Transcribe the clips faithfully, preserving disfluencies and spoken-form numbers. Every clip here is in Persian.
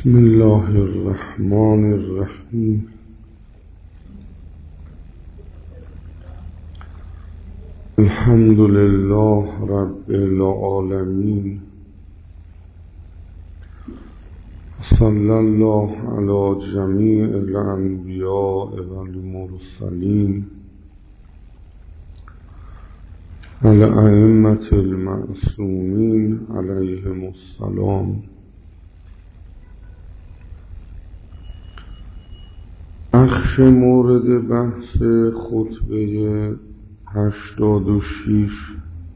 بسم الله الرحمن الرحیم. الحمد لله رب العالمین. صلی الله علی جمیع الانبیاء والمرسلین الائمة المعصومین علیهم السلام. بخش مورد بحث خطبه هشتاد و شیش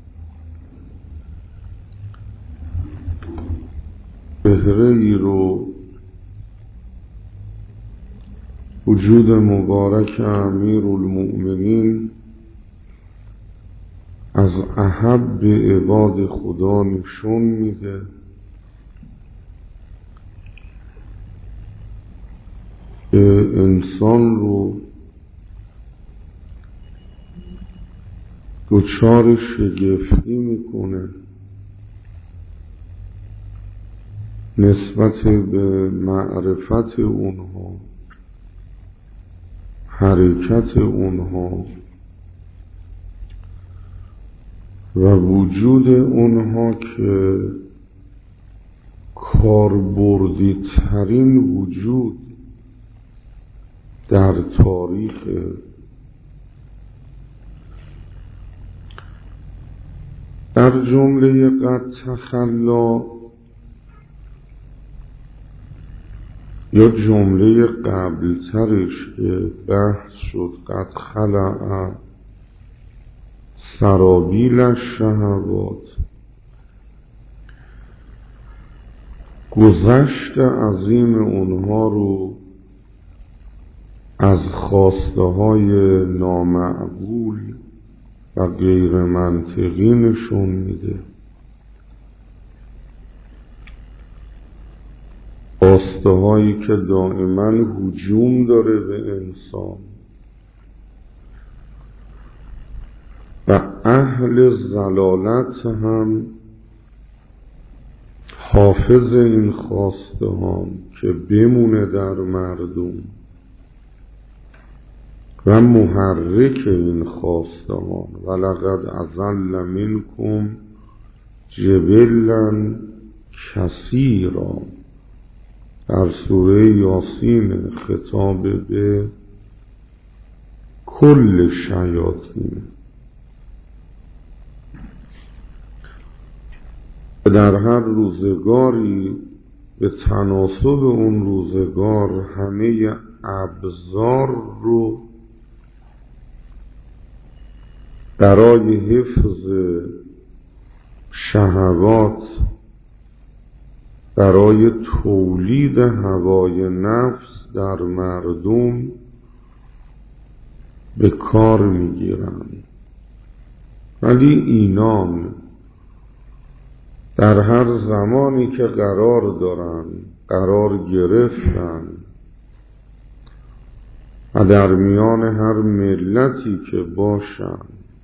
بهره ای رو وجود مبارک امیر المؤمنین از احب عباد خدا نشون میده که انسان رو دچار شگفتی میکنه نسبت به معرفت اونها، حرکت اونها و وجود اونها که کاربردی ترین وجود در تاریخ در جمله قد تخلا یا جمله قبل ترش که بحث شد قد خلع سرابیل الشهوات، گذشت عظیم اونها رو از خواسته های نامعقول و غیر منطقی نشون میده. خواسته هایی که دائما هجوم داره به انسان و اهل ضلالت هم حافظ این خواسته ها که بمونه در مردم و محرک این خواسته ها. ولقد اضل منکم جبلا کثیرا در سوره یاسین، خطاب به کل شیاطین. در هر روزگاری به تناسب اون روزگار همه ابزار رو برای حفظ شهوات، برای تولید هوای نفس در مردم به کار میگیرند، ولی اینان در هر زمانی که قرار دارن قرار گرفتن و در میان هر ملتی که باشن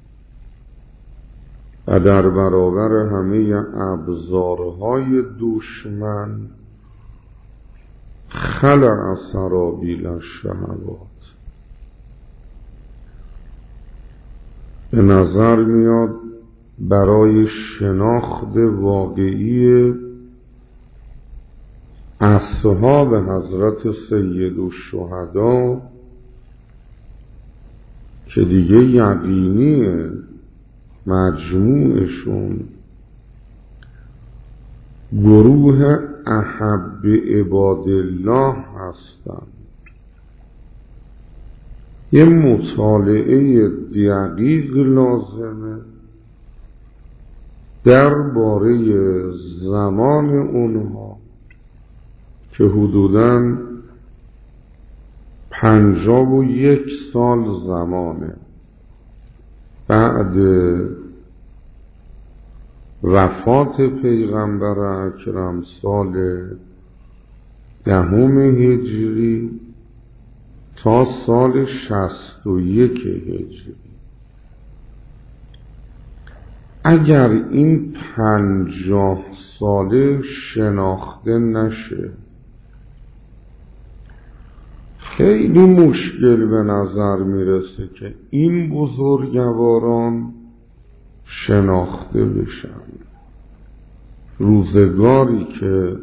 و در برابر همه ابزارهای دشمن خلع سرابیل الشهوات، به نظر میاد برای شناخت واقعی اصحاب حضرت سید الشهدا که دیگه یقینیه مجموعشون گروه احب عباد الله هستند، یه مطالعه دقیق لازمه درباره زمان اونها که حدوداً پنجاه و یک سال زمانه بعد وفات پیغمبر اکرم، سال دهم هجری تا سال شصت و یک هجری. اگر این پنجاه ساله شناخته نشه خیلی مشکل به نظر میرسه که این بزرگواران شناخته بشن. روزگاری که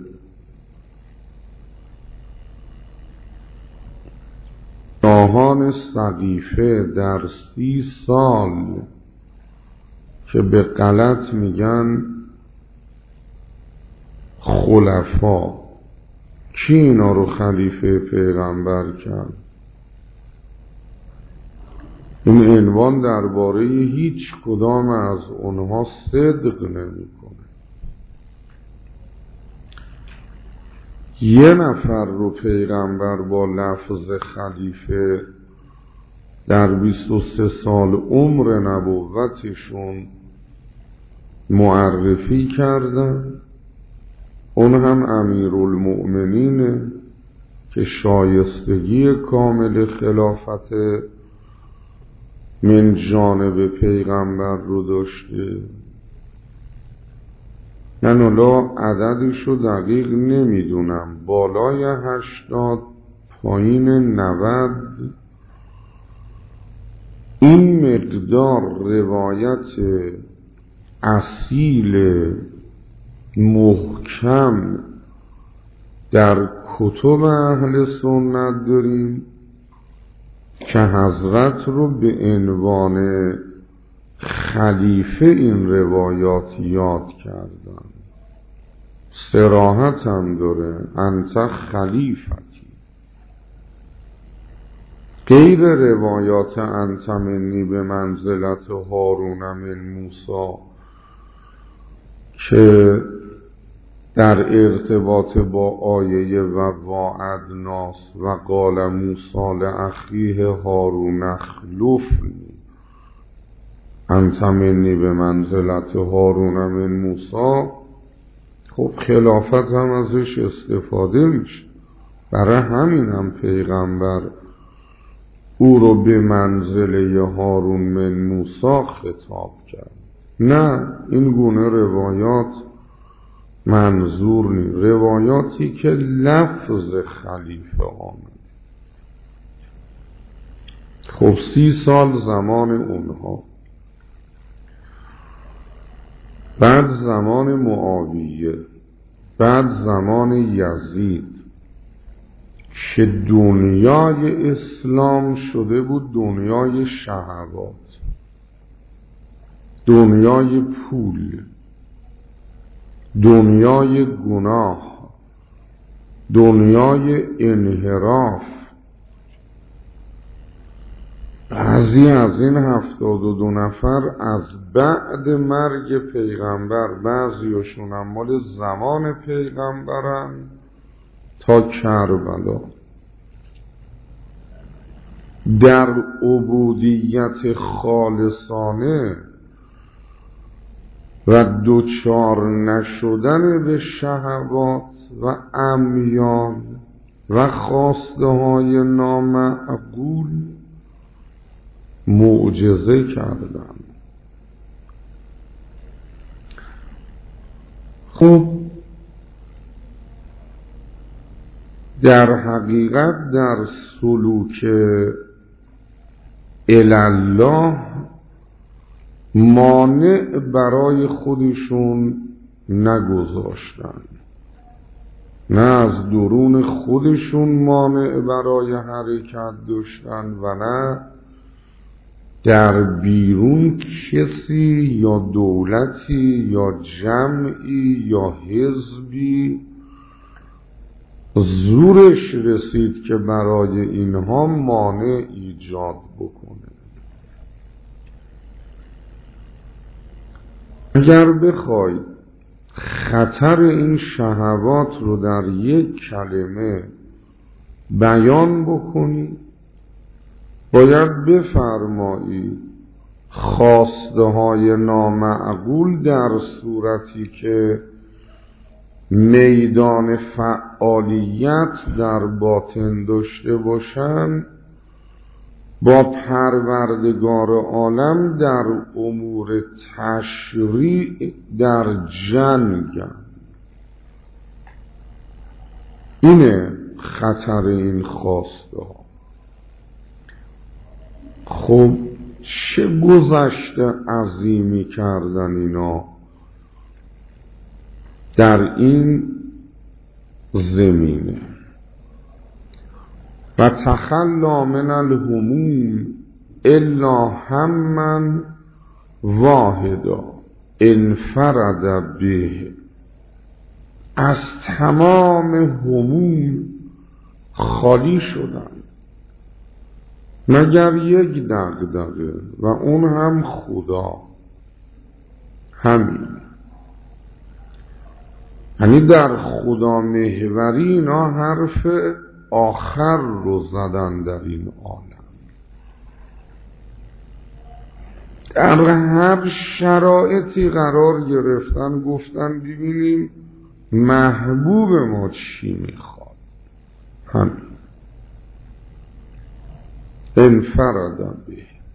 شاهان سقیفه در سی سال که به غلط میگن خلفا، کی اینا رو خلیفه پیغمبر کرد؟ این عنوان درباره هیچ کدام از اونها صدق نمیکنه. یه نفر رو پیغمبر با لفظ خلیفه در بیست و سه سال عمر نبوتشون معرفی کردن، اون هم امیرالمؤمنینه که شایستگی کامل خلافت من جانب پیغمبر رو داشته. من الا عددشو دقیق نمیدونم، بالای هشتاد پایین نود این مقدار روایت اصیل محکم در کتب اهل سنت داریم که حضرت رو به عنوان خلیفه این روایات یاد کردن. صراحت هم داره، انت خلیفتی. غیر روایات انت منی به منزلت هارون من موسی که در ارتباط با آیه و وعدناس و قال موسی لاخیه هارون اخلفنی، انت منی به منزلت هارون من موسی، خب خلافت هم ازش استفاده میشه. برای همین هم پیغمبر او رو به منزله هارون من موسی خطاب کرد. نه، این گونه روایات منظور نیست، روایاتی که لفظ خلیفه آمد. خب سی سال زمان اونها، بعد زمان معاویه، بعد زمان یزید که دنیای اسلام شده بود دنیای شهوات، دنیای پول، دنیای گناه، دنیای انحراف. بعضی از این هفتاد و دو نفر از بعد مرگ پیغمبر، بعضیشون هم مال زمان پیغمبرن تا کربلا، در عبودیت خالصانه و دوچار نشدن به شهوات و امیال و خواسته های نامعقول معجزه کردن. خب در حقیقت در سلوک الالله مانع برای خودشون نگذاشتن، نه از درون خودشون مانع برای حرکت داشتن و نه در بیرون کسی یا دولتی یا جمعی یا حزبی زورش رسید که برای اینها مانع ایجاد بکنه. اگر بخواید خطر این شهوات رو در یک کلمه بیان بکنید، باید بفرمایید خواسته های نامعقول در صورتی که میدان فعالیت در باطن داشته باشند با پروردگار عالم در امور تشریع در جنگن. اینه خطر این خواسته ها. خب چه گذشته عظیمی کردن اینا در این زمینه. و تخلا من الهموم الا همًا واحدا انفرد به، از تمام هموم خالی شدن مگر یک دغدغه و اون هم خدا. همین، یعنی در خدا محوری اینا حرف آخر رو زدن در این عالم. در هر شرایطی قرار گرفتن، گفتن ببینیم محبوب ما چی میخواد. همین انفرد به.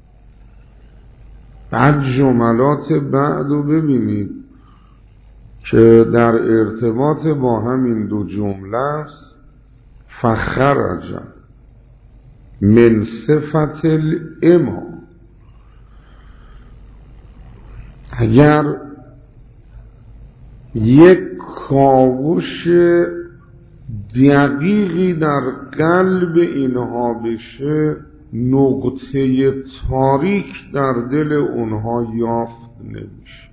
بعد جملات بعد رو ببینید که در ارتباط با همین دو جمله است. فخرج من صفت الاما. اگر یک کاوش دقیقی در قلب اینها بشه، نقطه تاریک در دل اونها یافت نمیشه.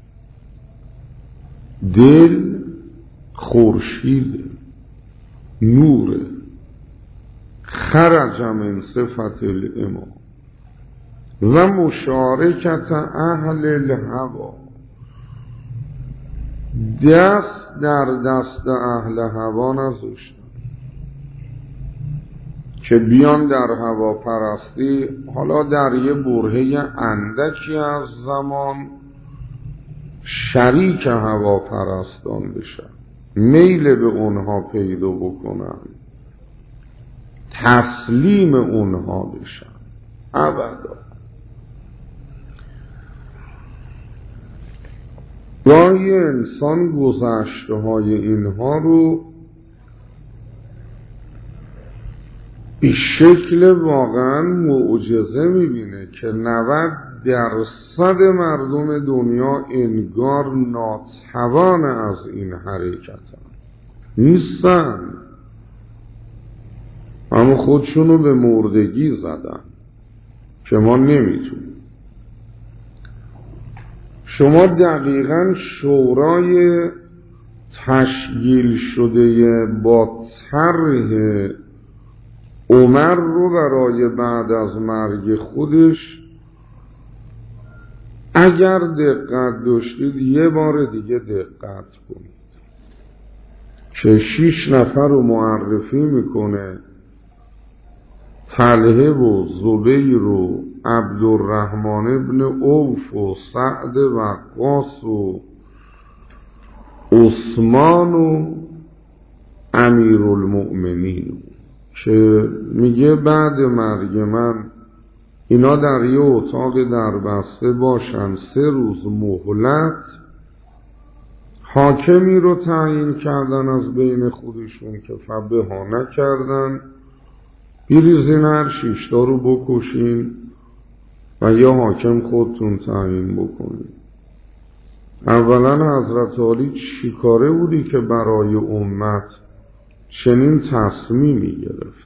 دل خورشید نوره. خرج من صفت الاما و مشارکت اهل الهوا. دست در دست اهل هوا نذاشتن که بیان در هوا پرستی، حالا در یه برهه اندکی از زمان شریک هوا پرستان بشن، میل به اونها پیدا بکنن، تسلیم اونها بشن. ابدا. گاهی انسان گذشته های اینها رو به شکل واقعا معجزه میبینه که نود درصد مردم دنیا انگار ناتوان از این حرکت نیستن، اما خودشونو به مردگی زدن که ما نمیتونیم. شما دقیقاً شورای تشکیل شده با طرح عمر رو برای بعد از مرگ خودش اگر دقت داشتید یه بار دیگه دقت کنید که شیش نفر رو معرفی میکنه: طلحه و زبیر و عبدالرحمن ابن عوف و سعد وقاص و عثمان و امیرالمؤمنین، که میگه بعد مرگ من اینا در یه اتاق در بسته باشن، سه روز مهلت. حاکمی رو تعیین کردن از بین خودشون که فبها نکردن، بریزین هر شیشتا رو بکشین و یا حاکم خودتون تعیین بکنید. اولا حضرت علی چی کاره بودی که برای امت چنین تصمیمی گرفت؟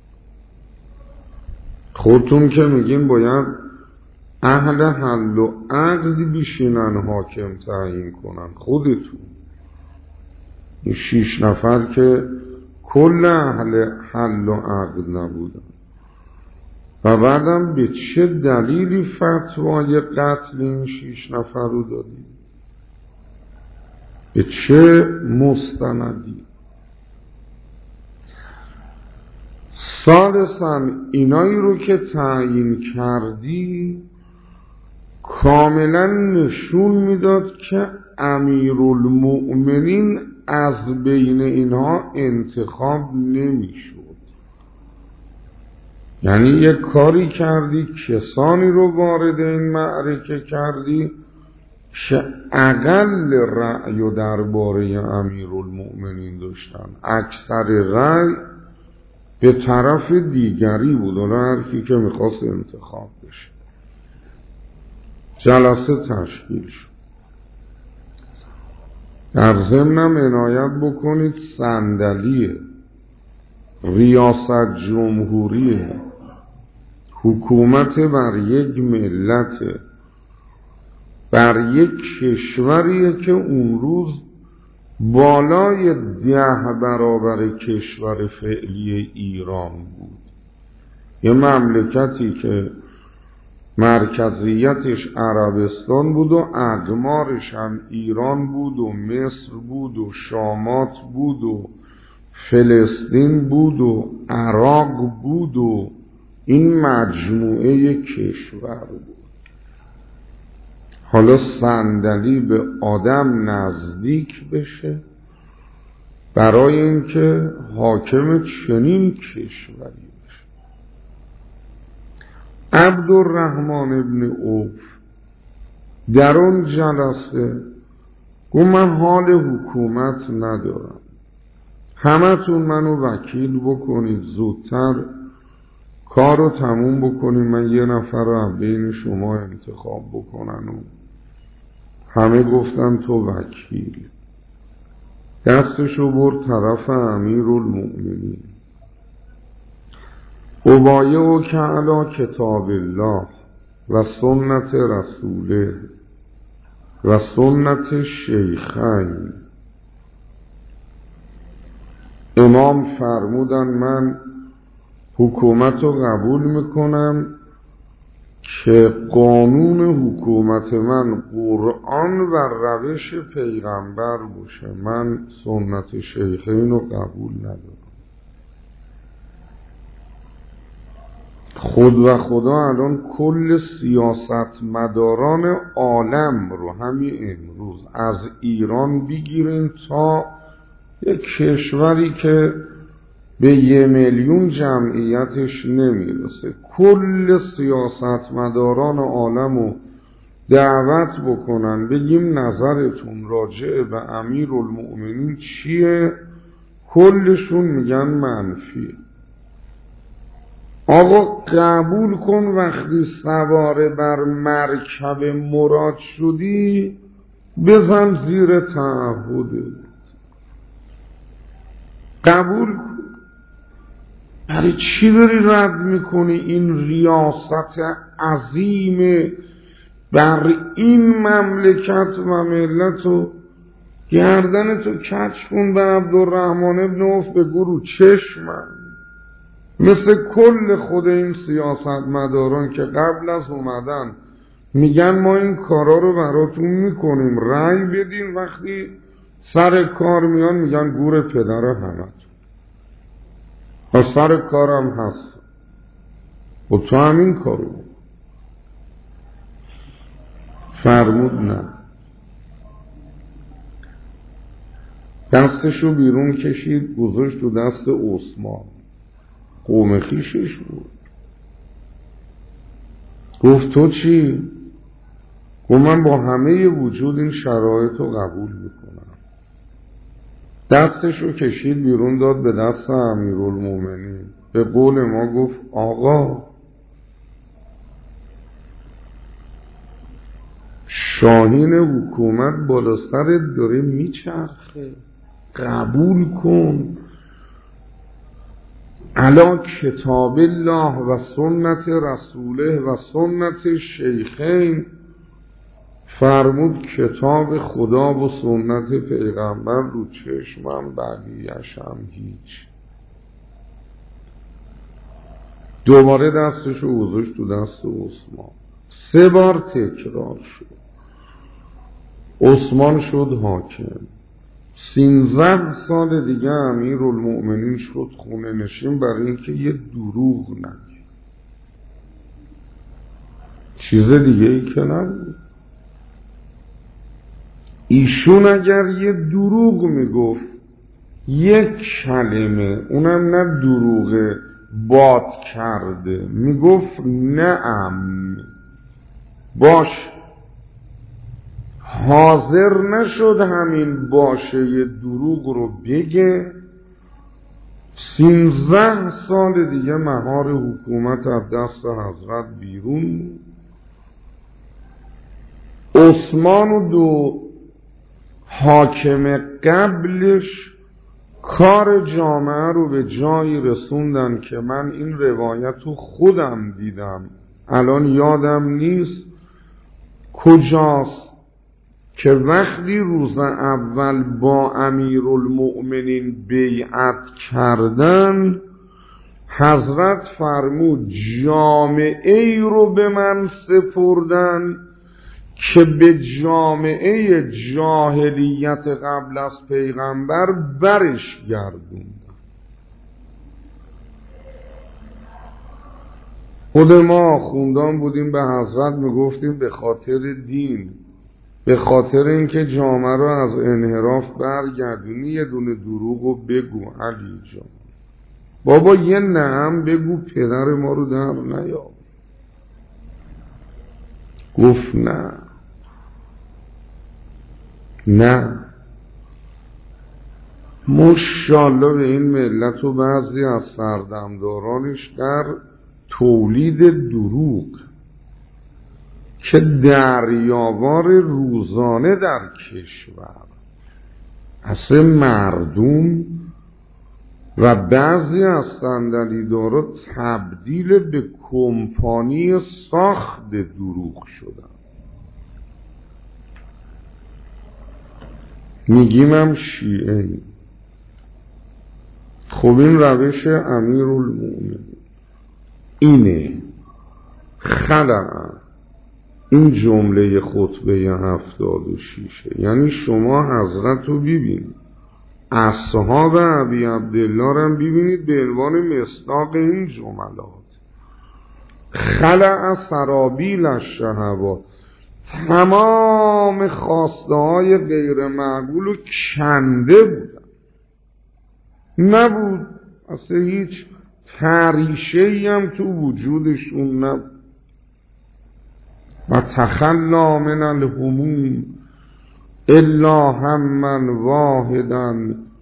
خودتون که میگین باید اهل حل و عقد بیشینن حاکم تعیین کنن، خودتون این شیش نفر که کل اهل حل و عقد نبودن. و بعدم به چه دلیلی فتوای قتل این شیش نفر رو دادید؟ به چه مستندی؟ ثالثاً اینایی رو که تعیین کردی کاملا نشون میداد که امیرالمؤمنین از بین اینها انتخاب نمیشد. یعنی یک کاری کردی، کسانی رو وارد این معرکه کردی که اقل رأی و درباره امیرالمؤمنین داشتن. اکثر رأی به طرف دیگری بود، اون هر کی که میخواست انتخاب بشه. جلسه تشکیل شد. در ضمنم عنایت بکنید صندلی ریاست جمهوری حکومت بر یک ملت، بر یک کشوریه که اون روز بالای ده برابر کشور فعلی ایران بود. یه مملکتی که مرکزیتش عربستان بود و اقمارش هم ایران بود و مصر بود و شامات بود و فلسطین بود و عراق بود و این مجموعه کشور بود. حالا صندلی به آدم نزدیک بشه برای اینکه حاکم چنین کشوری بشه. عبدالرحمن ابن عوف در اون جلسه گفت من حال حکومت ندارم، همتون منو وکیل بکنید، زودتر کارو تموم بکنید، من یه نفر رو بین شما انتخاب بکنن. و همه گفتن تو وکیل. دستشو برد طرف امیرالمؤمنین. ابایعک علی کتاب الله و سنت رسوله و سنت شیخین. امام فرمودن من حکومت رو قبول میکنم که قانون حکومت من قرآن و روش پیغمبر باشه، من سنت شیخین رو قبول ندارم. خود و خدا الان کل سیاست مداران عالم رو همین امروز از ایران بگیرین تا یک کشوری که به یه میلیون جمعیتش نمیرسه، کل سیاست مداران عالم رو دعوت بکنن بگیم نظرتون راجع به امیرالمؤمنین چیه، کلشون میگن منفی. آقا قبول کن وقتی سواره بر مرکب مراد شدی بزن زیر تعهد، قبول کن. برای چی داری رد میکنی این ریاست عظیم بر این مملکت و ملت و گردنتو کج کن به عبدالرحمن ابن عوف بگو رو چشمم. مثل کل خود این سیاست مداران که قبل از اومدن میگن ما این کارا رو براتون میکنیم رنگ بدین، وقتی سر کار میان میگن گور پدر همت و سر کارم هست و تو همین کارو. فرمود نه، دستشو بیرون کشید گذاشت تو دست عثمان، قوم خیشش بود. گفت تو چی؟ گفت من با همه وجود این شرایط رو قبول میکنم. دستشو کشید بیرون داد به دست امیرالمؤمنین. به قول ما گفت آقا شاهین حکومت بالا سرت داره میچرخه، قبول کن. علی کتاب الله و سنت رسوله و سنت شیخین. فرمود کتاب خدا و سنت پیغمبر رو چشمم، بقیه‌اش هم هیچ. دوباره دستشو گذاشت تو دست عثمان. سه بار تکرار شد. عثمان شد حاکم. سینزده سال دیگه امیرالمؤمنین شد خونه نشین برای اینکه یه دروغ نگه. چیز دیگه ای که نبود. ایشون اگر یه دروغ میگفت یک کلمه، اونم نه دروغ باد کرده، میگفت نعم باش، حاضر نشد همین باشه یه دروغ رو بگه سینزده سال دیگه مهار حکومت از دست حضرت بیرون. عثمان و دو حاکم قبلش کار جامعه رو به جایی رسوندن که من این روایت رو خودم دیدم، الان یادم نیست کجاست، که وقتی روز اول با امیرالمؤمنین بیعت کردن، حضرت فرمود جامعه ای رو به من سپردن که به جامعه جاهلیت قبل از پیغمبر برش گردوندن. خود ما آخوندان بودیم، به حضرت میگفتیم به خاطر دین، به خاطر اینکه جامعه رو از انحراف برگردونی یه دونه دروغو بگو علی جان. بابا یه نعم بگو پدر ما رو در نیار. گفت نه نه ماشاءالله به این ملت و بعضی از سردمدارانش در تولید دروغ که دریاوار روزانه در کشور، اصلا مردم و بعضی از صندلی‌دارا تبدیل به کمپانی ساخت دروغ شدن. میگیم هم شیعه. خب این روش امیرالمؤمنین اینه. خلع این جمله خطبه هفتاد و شیشه، یعنی شما حضرت رو ببینید، اصحاب ابی عبدالله رو ببینید به عنوان مصداق این جملات. خلع سرابیل الشهوات، تمام خواسته های غیر معقول و کنده بودن، نبود اصلا هیچ تریشه‌ای هم تو وجودشون نبود. و تخلا من الهموم الا همًا واحدا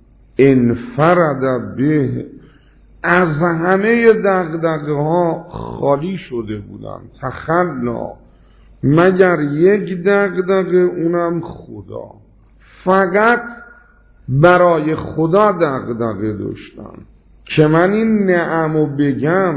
انفرد به، از همه دغدغه ها خالی شده بودن. تخلا مگر یک دغدغه، اونم خدا، فقط برای خدا دغدغه داشتم که من این نعمو بگم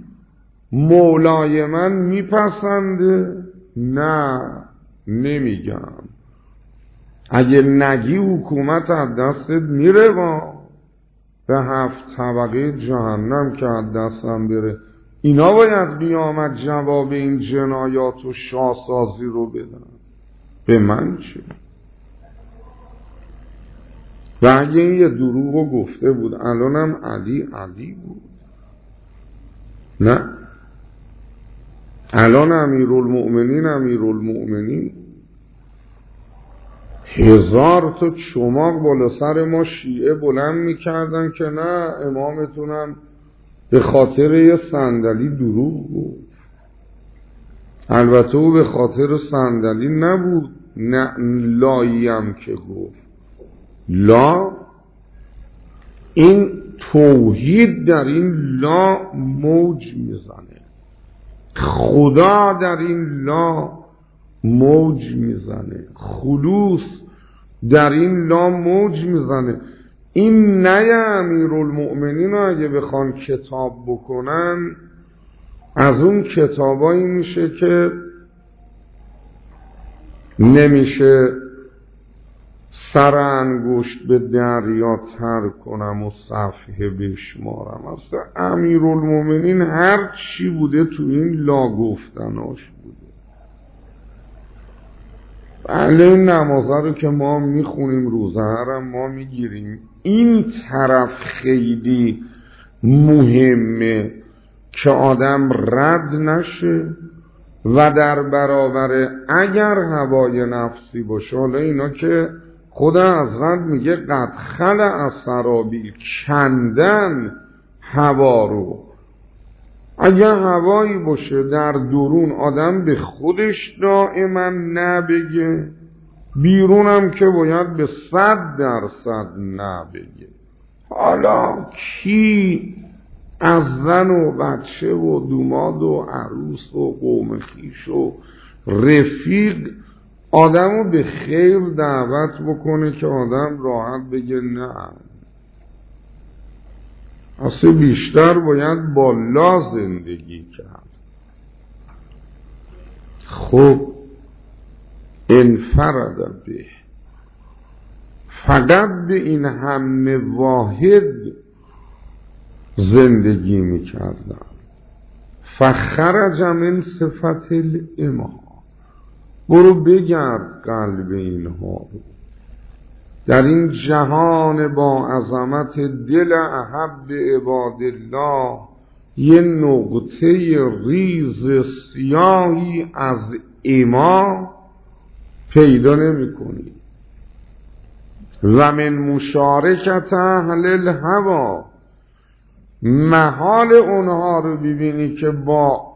مولای من میپسنده؟ نه نمیگم. اگه نگی حکومت از دستت میره، با به هفت طبقه جهنم که از دستم بره. اینا باید قیامت جواب این جنایات و شاهسازی رو بدن، به من چه؟ و اگه این یه دروغ رو گفته بود الانم علی علی بود. نه، الان امیرالمؤمنین امیرالمؤمنین. هزار تا چماق بالا سر ما شیعه بلند میکردن که نه امامتونم به خاطر یه صندلی دروغ بود. البته او به خاطر صندلی نبود، نه لاییم که گفت لا، این توحید در این لا موج میزنه، خدا در این لا موج میزنه، خلوص در این لا موج میزنه. این نه امیرالمؤمنین رو اگه بخوان کتاب بکنن، از اون کتابایی میشه که نمیشه سر انگشت به دریا تر کنم و صفحه بشمارم. اصلا امیرالمؤمنین هر چی بوده تو این لا گفتناش بوده. بله این نمازه رو که ما میخونیم، روزه هم ما میگیریم، این طرف خیلی مهمه که آدم رد نشه و در برابر اگر هوای نفسی باشه. حالا اینا که خدا حضرت میگه قد خلع از سرابیل، کندن هوا رو. اگر هوایی باشه در درون آدم به خودش دائما نبگه، بیرونم که باید به صد درصد نبگه. حالا کی از زن و بچه و دوماد و عروس و قوم خویش و رفیق آدمو به خیر دعوت بکنه که آدم راحت بگه نه؟ اصلا بیشتر باید با لا زندگی کرد. خب انفرد به، فقط به این همه واحد زندگی میکردن. فخرج من صفت الامام، برو بگرد قلب اینها رو در این جهان با عظمت دل احب عباد الله یه نقطه ریز سیاهی از ایما پیدا نمی کنی. و من مشارکت اهل الهوا، محال اونها رو ببینی که با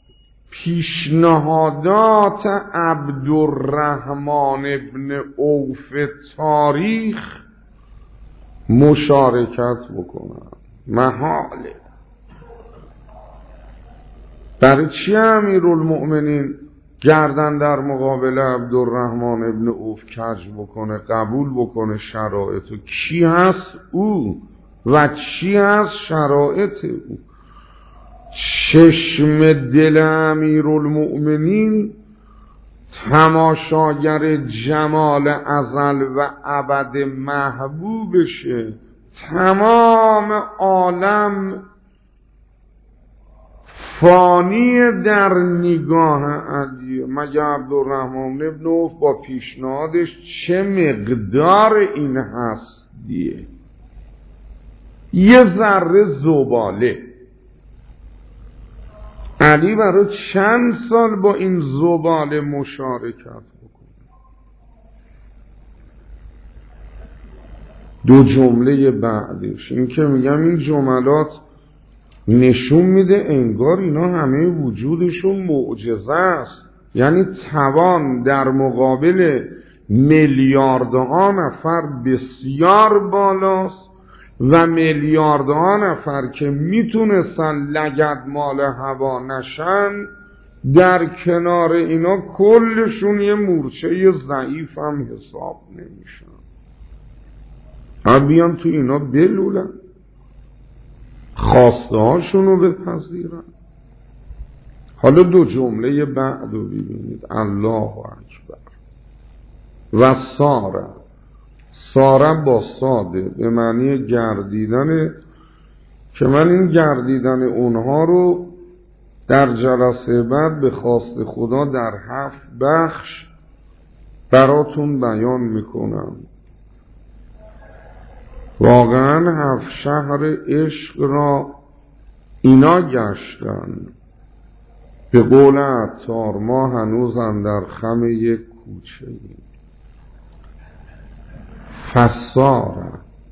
پیشنهادات عبدالرحمن ابن عوف تاریخ مشارکت بکنن. محاله. برای چی امیرالمؤمنین گردن در مقابل عبدالرحمن ابن عوف کج بکنه، قبول بکنه شرایط؟ و کی هست او و چی هست شرایط او؟ چشم دل امیرالمؤمنین تماشاگر جمال ازل و ابد محبوبشه. تمام عالم فانی در نگاه علی. مگه عبدالرحمن ابن عوف با پیشنهادش چه مقدار این هست دیه؟ یه ذره زباله. علی برای چند سال با این زباله مشارکت بکنه. دو جمله بعدش این که میگم این جملات نشون میده انگار اینا همه وجودشون معجزه است. یعنی توان در مقابل میلیاردها نفر بسیار بالاست و میلیاردها نفر که میتونستن لگدمال هوا نشن در کنار اینا کلشون یه مورچه ضعیف هم حساب نمیشن. هم بیان تو اینا بلولن، خواسته هاشون رو بپذیرن. حالا دو جمله بعد رو ببینید. الله اکبر. و ساره، ساره با ساده به معنی گردیدن، که من این گردیدن اونها رو در جلسه بعد به خواست خدا در هفت بخش براتون بیان میکنم. واقعا هفت شهر عشق را اینا گشتن. به قول عطار ما هنوز اندر خم یک کوچه ایم. فساره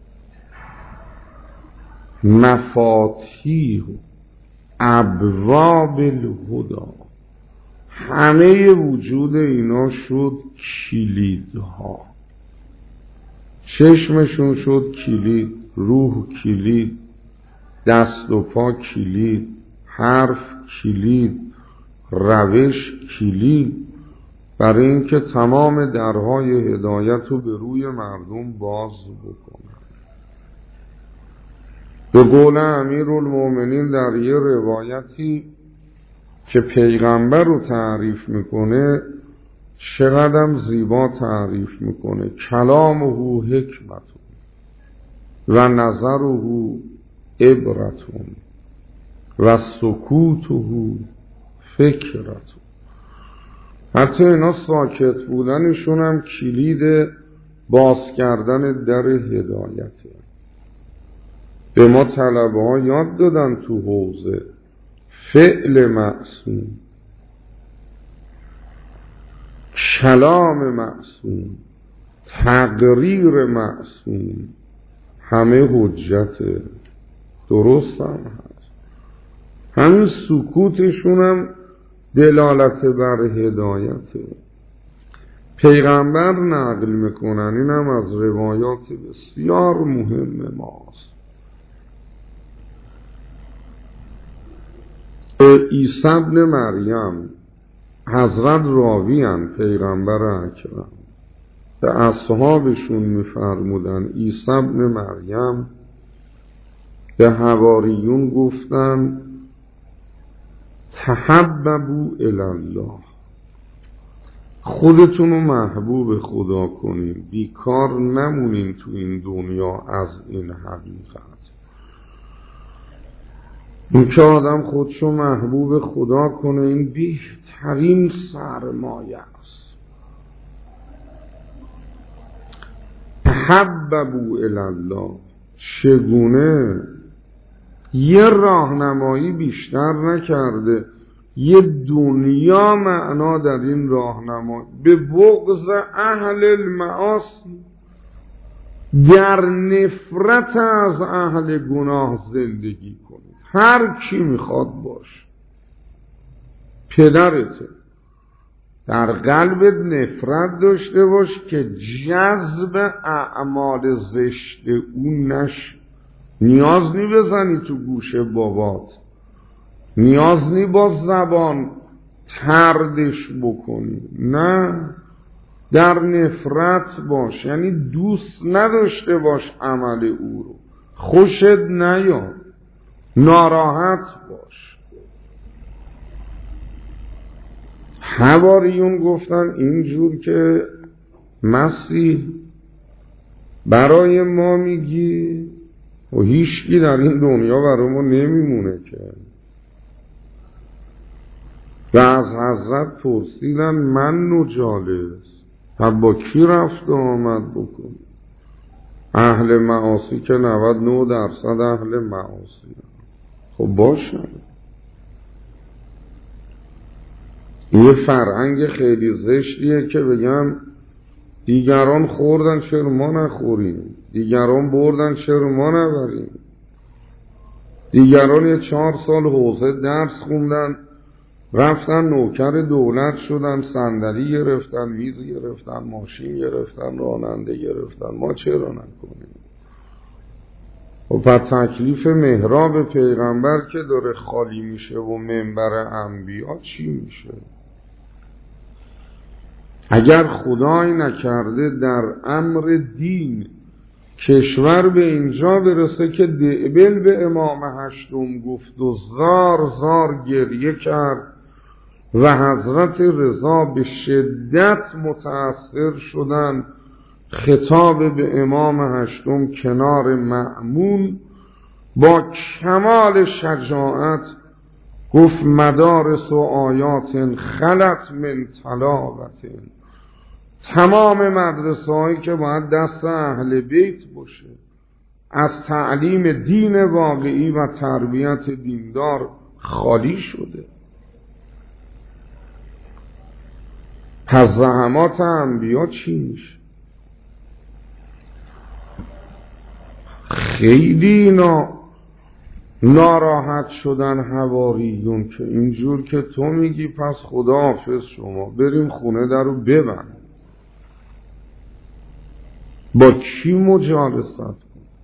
مفاتیح ابواب الهدی، همه وجود اینا شد کلیدها. چشمشون شد کلید، روح کلید، دست و پا کلید، حرف کلید، روش کلید، برای اینکه تمام درهای هدایت رو به روی مردم باز بکنن. به قول امیرالمؤمنین در یه روایتی که پیغمبر رو تعریف میکنه چقدر زیبا تعریف میکنه: کلامه حکمت و نظره عبرتون و سکوته فکرتون. حتی اینا ساکت بودنشون هم کلید باز کردن در هدایته. به ما طلبه ها یاد دادن تو حوزه فعل معصوم، کلام معصوم، تقریر معصوم، همه حجته. درست هم هست. همین سکوتشون هم دلالت بر هدایته. پیغمبر نقل میکنن، اینم از روایات بسیار مهم ماست. عیسی ابن مریم، حضرت راویان پیغمبر اکرم به اصحابشون میفرمودن عیسی ابن مریم به حواریون گفتن تحببوا الی الله، خودتون رو محبوب خدا کنین، بیکار نمونین تو این دنیا از این حقیقت. این که آدم خودشو محبوب خدا کنه این بهترین سرمایه است. تحببوا الی الله، چگونه یه راهنمایی بیشتر نکرده، یه دنیا معنا در این راهنمایی، به بغض اهل المعاصی، در نفرت از اهل گناه زندگی کنید. هر کی میخواد باش، پدرته، در قلبت نفرت داشته باش که جذب اعمال زشت اون نش. نیاز نی بزنی تو گوش بابات، نیاز نی با زبان تردش بکنی، نه، در نفرت باش، یعنی دوست نداشته باش عمل او رو، خوشت نیاد، ناراحت باش. حواریون گفتن اینجور که مسیح برای ما میگی و هیچکی در این دنیا برای ما نمیمونه که. و از حضرت پرسیدن من نجالس، با کی رفت و آمد بکن؟ اهل معاصی که نود و نه درصد اهل معاصی. خب باشه، یه فرهنگ خیلی زشتیه که بگم دیگران خوردن چرا ما نخوریم، دیگران بردن چرا ما نبریم، دیگران یه چهار سال حوزه درس خوندن رفتن نوکر دولت شدن، صندلی گرفتن، میز گرفتن، ماشین گرفتن، راننده گرفتن، ما چرا نکنیم؟ و پس تکلیف محراب پیغمبر که داره خالی میشه و منبر انبیا چی میشه؟ اگر خدای نکرده در امر دین کشور به اینجا برسه که دعبل به امام هشتم گفت و زار زار گریه کرد و حضرت رضا به شدت متأثر شدن، خطاب به امام هشتم کنار مأمون با کمال شجاعت گفت مدارس و آیات خلت من تلاوت، تمام مدرسه هایی که باید دست اهل بیت باشه از تعلیم دین واقعی و تربیت دیندار خالی شده. پس زحمات انبیا چی میشه؟ خیلی اینا ناراحت شدن حواریون که اینجور که تو میگی پس خدا حافظ شما، بریم خونه در رو ببند. با کی مجالست کن؟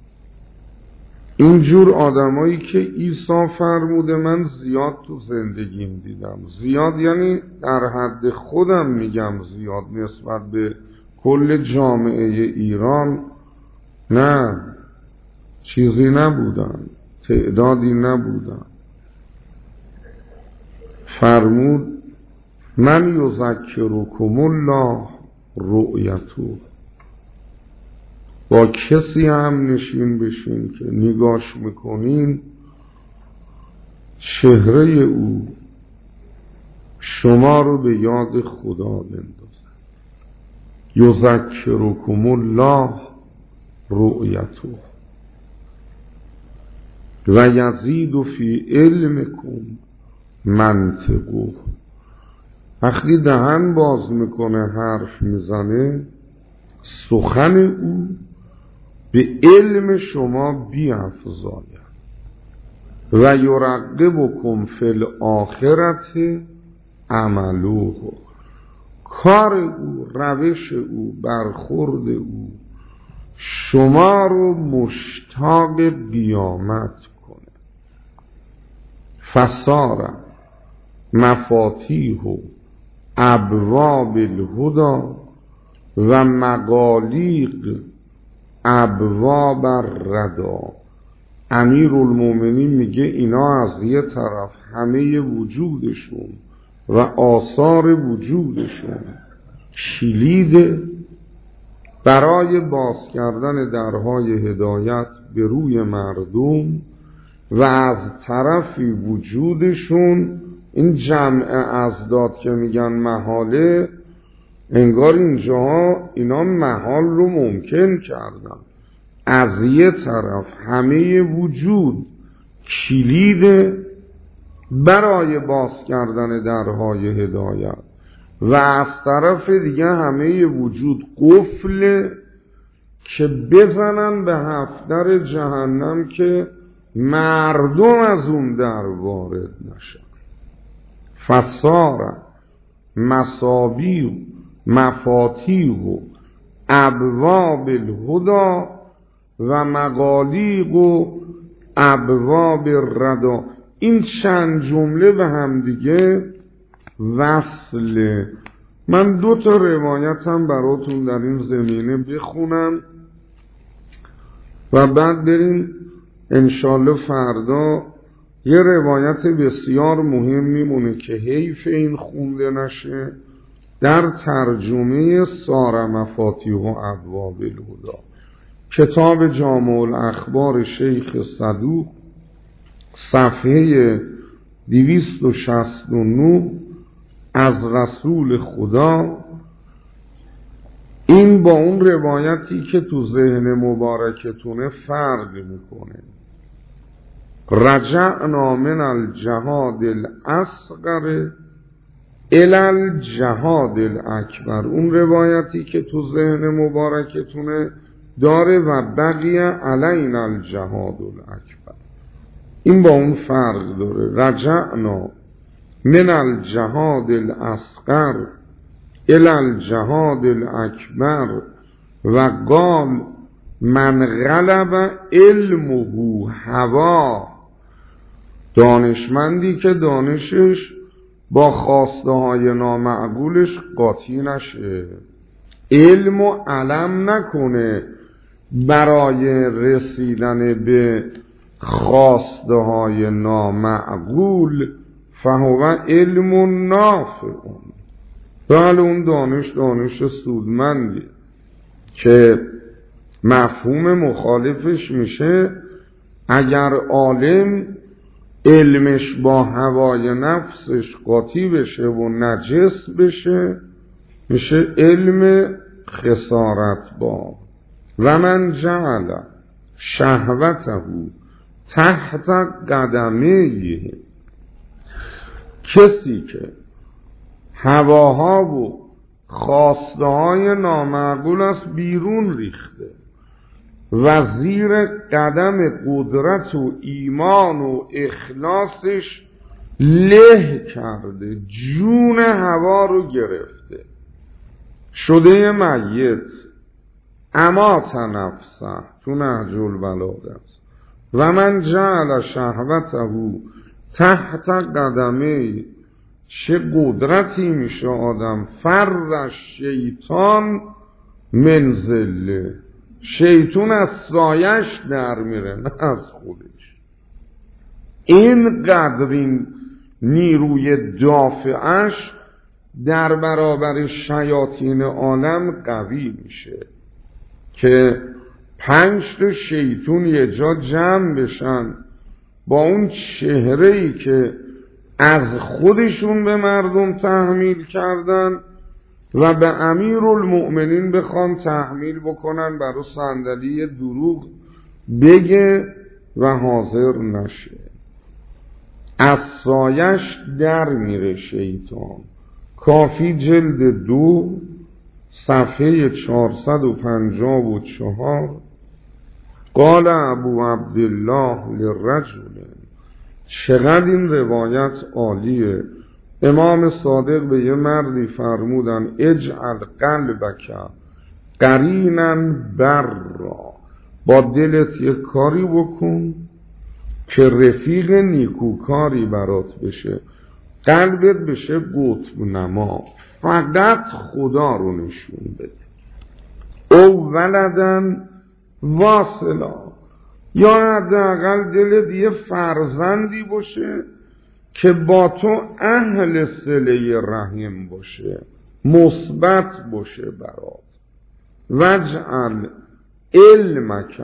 اینجور آدمایی که عیسی فرموده من زیاد تو زندگیم دیدم، زیاد یعنی در حد خودم میگم زیاد، نسبت به کل جامعه ایران نه چیزی نبودن، تعدادی نبودن. فرمود من یذکرکم الله رؤیته، با کسی هم نشین بشین که نگاش میکنین چهره او شما رو به یاد خدا بندازه. یذکرکم الله رؤیته و یزید فی علمکم منطقه. وقتی دهن باز میکنه حرف میزنه سخن او به علم شما بیافزاید. و یرغبکم فی الآخرة عملوه، کار او، روش او، برخورد او شما رو مشتاق قیامت کنه. فصار مفاتیح و ابواب الهدی و مغالیق ابواب الردی. امیرالمومنین میگه اینا از یه طرف همه وجودشون و آثار وجودشون کلید برای باز کردن درهای هدایت به روی مردم، و از طرفی وجودشون این جمع ازداد که میگن محاله، انگار اینجاها اینا محال رو ممکن کردن. از یه طرف همه وجود کلید برای باز کردن درهای هدایت و از طرف دیگه همه وجود قفل که بزنن به هفتر جهنم که مردم از اون در وارد نشن. فصار مصابیح مفاتیح و ابواب الهدی و مغالیق و ابواب الردی. این چند جمله به هم دیگه وصله. من دو تا روایت هم براتون در این زمینه بخونم و بعد بریم انشالله فردا. یه روایت بسیار مهم میمونه که حیف این خونده نشه در ترجمه سار مفاتیح و ابواب الهدی، کتاب جامع الاخبار شیخ صدوق، صفحه دویست و شصت و نه، از رسول خدا. این با اون روایتی که تو ذهن مبارکتونه فرق میکنه. رجعنا من الجهاد الاصغر الی الجهاد الاکبر. اون روایتی که تو ذهن مبارکتونه داره و بقی علینا الجهاد الاکبر. این با اون فرق داره. رجعنا من الجهاد الاصغر الی الجهاد الاکبر و قال من غلب علمه هوا. دانشمندی که دانشش با خواسته های نامعقولش قاطی نشه، علم و علم نکنه برای رسیدن به خواسته های نامعقول، فهو علم نافع. بله اون دانش دانش سودمندی که مفهوم مخالفش میشه اگر عالم علمش با هوای نفسش قاطی بشه و نجس بشه، میشه علم خسارت با. و من جعل شهوته تحت قدمیه. کسی که هواها و خواسته های نامعقول است بیرون ریخته و زیر قدم قدرت و ایمان و اخلاصش له کرده، جون هوا رو گرفته، شده میت، امات نفسه تو نهج البلاغه است. و من جعل شهوته تحت قدمه. چه قدرتی میشه آدم. فر شیطان من ظله. شیطان از سایش در میره نه از خودش. این قدر این نیروی دافعش در برابر شیاطین عالم قوی میشه که پنج تا شیطان یه جا جمع بشن با اون چهره‌ای که از خودشون به مردم تحمیل کردن و به امیرالمؤمنین بخوان تحمیل بکنن برای صندلی دروغ بگه و حاضر نشه. از سایش در میره شیطان. کافی جلد دو صفحه چهارصد و پنجاه و چهار. قال ابو عبدالله للرجل. چقدر این روایت عالیه. امام صادق به یه مردی فرمودن اجعل قلبک قرینا برا، با دلت یه کاری بکن که رفیق نیکوکاری برات بشه، قلبت بشه قطب نما، فقط خدا رو نشون بده. او ولدن واصلا، یا حداقل دلت یه فرزندی باشه که با تو اهل صله رحم باشه، مثبت باشه برات. وجعل علمک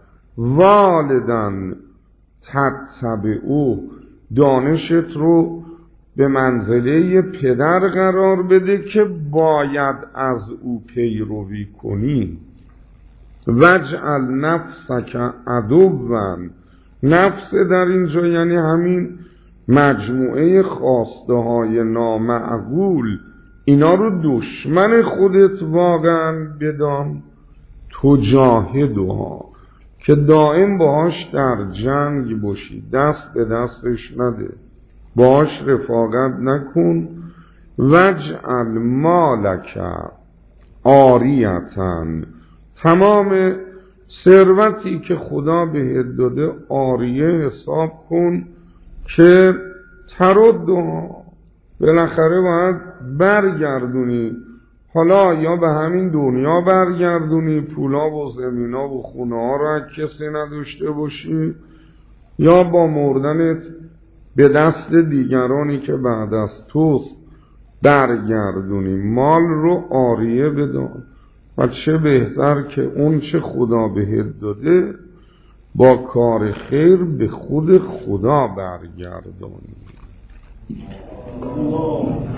والدن تتبعو، دانشت رو به منزله پدر قرار بده که باید از او پیروی کنی. وجعل نفسک عدوا، نفس در اینجا یعنی همین مجموعه خواسته های نامعقول، اینا رو دشمن خودت واقعا بدان. تجاهدها، که دائم باهاش در جنگ باشی، دست به دستش نده، باهاش رفاقت نکن. وجعل مالک عاریتن، تمام ثروتی که خدا بهت داده عاریه حساب کن که تردها، بالاخره باید برگردونی. حالا یا به همین دنیا برگردونی، پولا و زمینا و خونه ها رو کسی نداشته باشی، یا با مردنت به دست دیگرانی که بعد از توست برگردونی. مال رو عاریه بدان و چه بهتر که اون چه خدا بهت داده با کار خیر به خود خدا برگردونی.